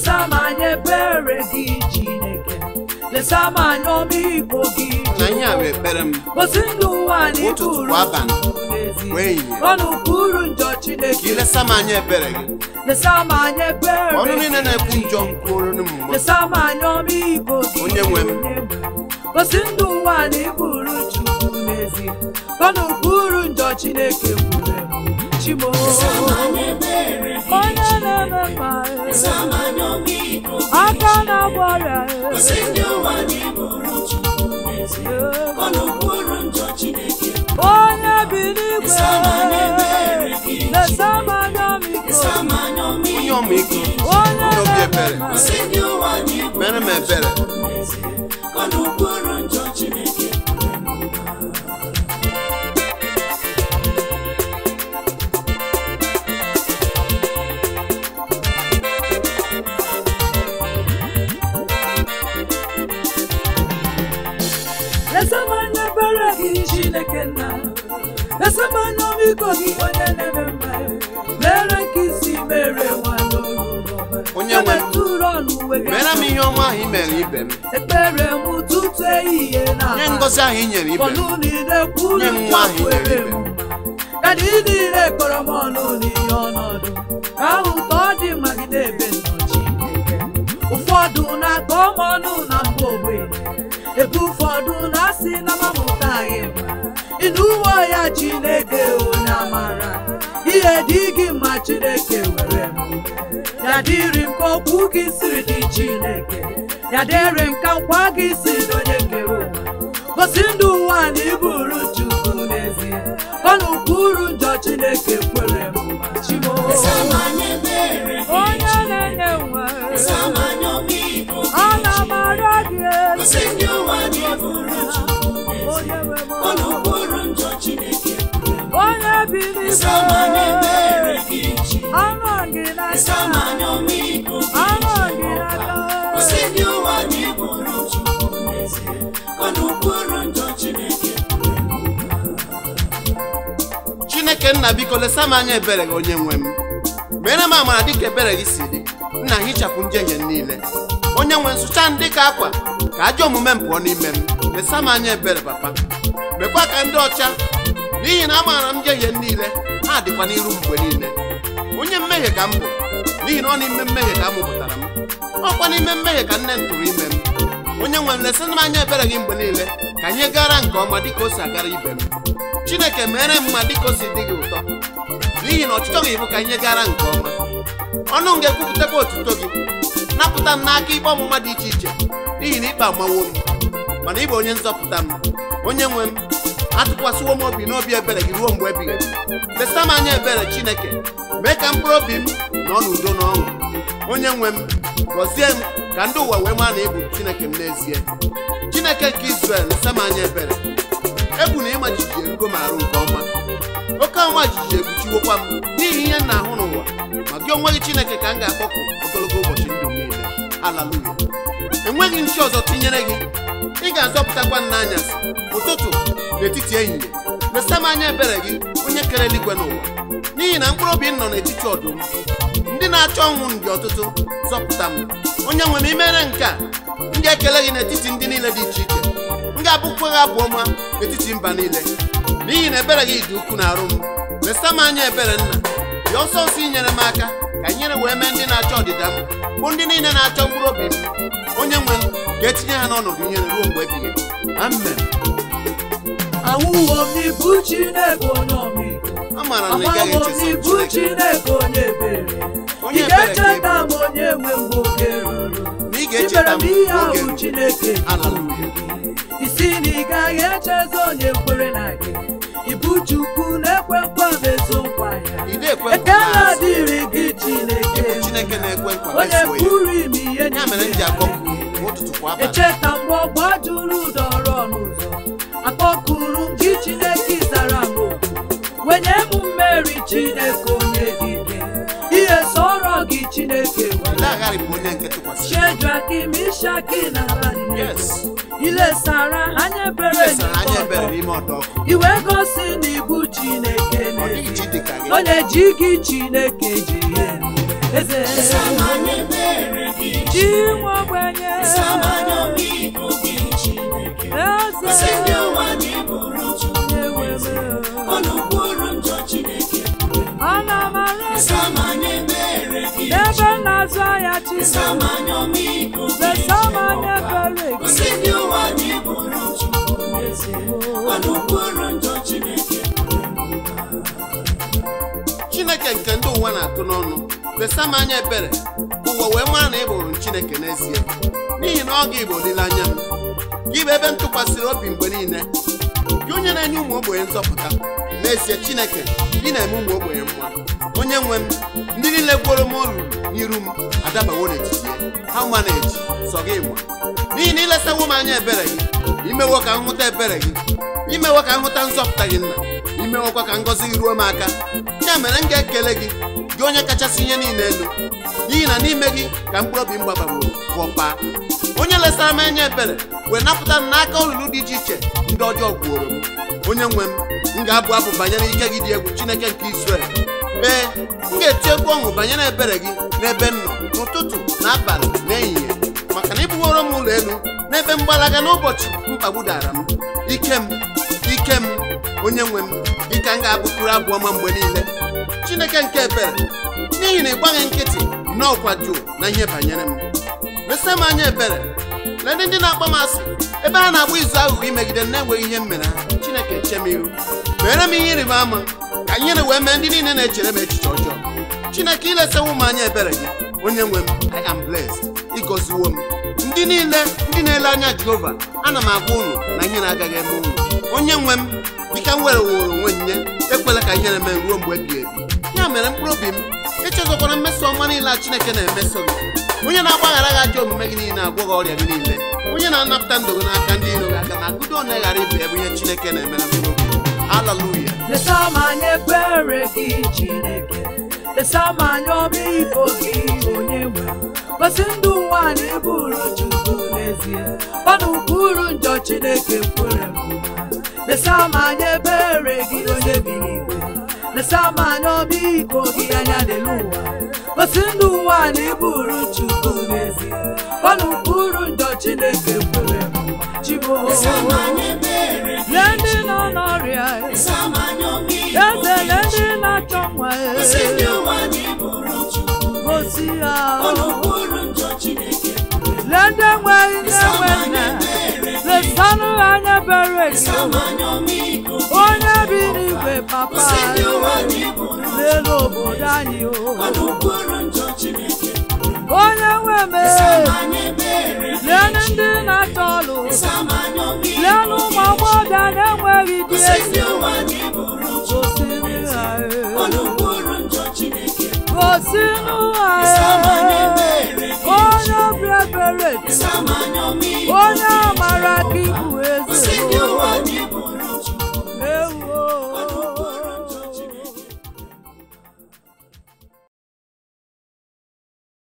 lesa manye bere gị Chineke lesa manye ọmịiko gị na ihe a wee kpere m gosi ndụ ụwa na ụtụtụ iburu kwa abalị wee ehihie ọnụ kwuru njọ ka Chineke ilesa m anya ebere gị lesa manye bere ọnụ niile na-ekwu njọ kwuoro m mma lesa manye ọmịiko gị onye nwe m gosi ndụ ụwa na iburu Chukwu n'ezie ọnụ kwuru njọ Chineke kwuru Chimo onye na-eme mma aka na-agbara onye bi n'igwe lesa manye ọmịiko onye ọmịiko onye obi ebere mere m ebere lesa manye bere gị Chineke nna lesa manye ọmịiko gị onye na-eme mma mere ka isi mere nwanne onye nwe m tụrụ ọnụ uwe gị mere m ihe ọma ahụ i mere ibe m ekpere m ụtụtụ ehihie na nye ngọzi ahụ i nyere ibe m ọnụ niile kwuru nye nwa ahụ i nyere ibe m ka dị niile kọrọ m ọnụ n'ihe ọnọdụ ka ụtọ dị magide ebe nnọchi ụfọdụ na-akọ m ọnụ na mba ogbenye ebe ụfọdụ na-asị na mamụtaghị ịnụ uwe ya Chineke onye amara ihe dị gị mma Chineke were m ya dịrị m ka okwu gị siri dị Chineke ya dịrị m ka nkwa gị siri dị onye kere ụwa gosi ndụ ụwa na iburu Chukwu n'ezie ọnụ kwuru njọ Chineke kwere m Chimo onye na-enye nwa ana m arịọ gị onye bi n'igwe anọ gị n'aka anọ gị n'aka Chineke nna biko lesa m anya ebere gị onye nwe m mere m amara dịka ebere gị si dị nna hichapụ njehie niile onye nwe nsụcha ndị ka akwa ka ajọ omume m pụọ n'ime m lesa m anya ebere papa mekwa ka ndị ọcha n'ihi na amaara m njehie niile ha dịkwa n'iru mgbe niile onye mmehie ka m bụ n'ihi na ọ n'ime mmehie ka a mụpụtara m ọkwa n'ime mmehie ka nne m tụrụ ime m onye nwe m lesa m anya ebere gị mgbe niile ka anyị gara nke ọma dịka o si agara ibe m Chineke mere m mma dịka o si dị gị ụtọ n'ihi na ọchịchọ gị bụ ka ihe gara nke ọma ọnụ m ga-ekwupụtakwa otuto gị napụta m n'aka ikpe ọmụma dị iche iche n'ihi na ikpe amawo m mana ị bụ onye nzọpụta m onye nwe m atụkwasịwo m obi n'obi ebere gị ruo mgbe ebighị ebi lesa m anya ebere Chineke mee ka mkpụrụ obi m nọ n'udo na ọṅụ onye nwe m gọzie m ka ndị ụwa wee maa na ị bụ Chineke m n'ezie Chineke nke Izrel lesa m anya ebere egwu na ịma jijiji erugo m arụ nke ọma oke ọma jijiji ekpuchiwokwa m n'ihi ihe m na-ahụ n'ụwa ma gị onwe gị Chineke ka m ga-akpọku ogologo ụbọchị ndụ m niile haleluya enweghị nchi ọzọ tinyere gị ị ga-azọpụtakwa m n'anyasị ụtụtụ n'etiti ehihie lesa m anya ebere gị onye kere eluigwe n'ụwa n'ihi na mkpụrụ obi m nọ n'etiti ọdụm ndị na-achọ ọnwụ ndị ọtụtụ zọpụta m onye nwe m imere nke a m ga-ekele gị n'etiti ndị niile dị iche iche m ga-abụkwa gị abụ ọma n'etiti mba niile n'ihi na ebere gị dị ukwuu n'arụ m lesa m anya ebere nna dị ọsọ ọsọ inyere m aka ka nyere wee mee ndị na-achọ ọdịda m bụ ndị niile na-achọ mkpụrụ obi m onye nwe m ga-etinye ha n'ọnọdụ ihere ruo mgbe ebighị ebi amen ahụwo m n'ibu Chineke onye ọmịiko amara m na ị gaghị ahụwo m echesa n'ibu Chineke onye ebere Onye ị ebere ka ị ga-echeta m onye nwe mgbe oge ruru na ị ga-echeta m ihe oge ahụ Chineke haleluya isi na ị gaghị echeza onye kwere na gị ibu Chukwu na-ekwe nkwa mezo nkwa ya ị na-ekwe nkwa ekele n'azụ. dịrị gị Chineke Chineke na-ekwe nkwa onye mezuo ya pụrụ ime ihe ya mere m ji akpọku ụtụtụ kwa abalị echeta mgbe ọgba juru dọrọ n'ụzọ akpọkuru gị Chineke zara m oku wenye m mmeri Chineke onye dike ihe sọrọ gị Chineke na-agharịpụ onye nke tụkwasịrị Shedrack, Mishak na Abednego yes ilesara anya ebere anya ebere n'ime ọdọ ọkụ iwe gosi na ibu Chineke ọ dịghị chi dị ka gị onye ji gị Chineke ji ihe niile eze chinwe ogbenye eze ana m arịọ n'ebe na-azụ ahịa Chineke lesamanya ebere Chineke nke ndị ụwa na-atụ n'ọnụ lesamanya ebere ụwa wee mara na ị bụrụ Chineke n'ezie n'ihi na ọ ga-ịbụ olileanya m gị bụ ebe m tụkwasịrị obi mgbe niile gị onye na-enye ụmụ ogbenye nzọpụta n'ezie Chineke gị na-eme ụmụ ogbenye mma onye nwe m ndị niile gworo m olu n'iru m adabawo n'etiti ha ma na-eji sọ gị nwa n'ihi na ilesawo m anya ebere gị imewo ka nhụta ebere gị imewo ka nhụta nzọpụta gị nna imewokwa ka ngọzi gị ruo m aka ya mere m ga-ekele gị gị onye kachasị ihe niile elu n'ihi na n'ime gị ka mkpụrụ obi m gbabaworo pụọpa onye lesara m anya ebere wee napụta m n'aka olulu dị iche iche ndị ọjọọ gwuoro m onye nwe m ga-abụ abụ banyere ike gị dị egwu Chineke nke Izrel ee m ga-eti egwu ọṅụ banyere ebere gị n'ebe m nọ n'ụtụtụ na abalị na ehihie maka na ịbụworo m ụlọ elu n'ebe mgbalaga n'ụbọchị mkpagbu dara m ike m onye nwe m gị ka m ga-abụkuru abụ ọma mgbe niile Chineke nke ebere n'ihi na ị gbaghị nkịtị n'ọkwa jụụ na ihe banyere m lesa m anya ebere lee ndị na-akpọ m asị ebe ha na-agba izu aghụghọ imegide na-enweghị ihe m mere ha Chineke che m iru mere m ihe ịrịba ama ka ihere wee mee ndị niile na-echere m echiche ọjọọ Chineke ilesawo m anya ebere gị onye nwe m I am blessed ịgọziwo m ndị niile ndị na-ele anya Jehova ana m agwa unu na ihe na-agaghị eme unu onye nwe m dịka m were woro onwe nye ekwela ka ihere mee ruo mgbe ebighị ebi ya mere mkpụrụ obi m echezọkwara mmeso ọma niile a Chineke na-emeso gị onye na-agbaghara gị ajọ omume gị niile agwọ gị ọrịa gị niile onye na-anapụta ndụ gị n'aka ndị iro gị aka na agụdo one ghara ibe ebe ihe Chineke na-emere mkpụrụ obi haleluya lesamanya ebere gị Chineke lesamanya ọmịiko gị onye nwe gosi ndị ụwa na ịbụrụ Chukwu n'ezie ọ na ụkpụrụ njọ Chineke kwere m lesamanya ebere gị onye bi n'igwe lesamanya ọmịiko gị anya n'elu ụwa gosi ndị ụwa na ịbụrụ Chukwu n'ezie ọ na ụkpụrụ njọ Chineke kwere m Chibo lee ndị nọ n'ọrịa eze lee ndị na-achọ nwa gosi ha lee ndị enweghị na-enwe nne lesanụ anya ebere gị onye bi n'igwe papa n'elu obodo anyị onye nwe m lee ndị na-achọ ọlụ lee ụmụ agbọghọ na-enweghị di ezi gosinụ ha onye obi ebere onye amara gị bụ eze ewo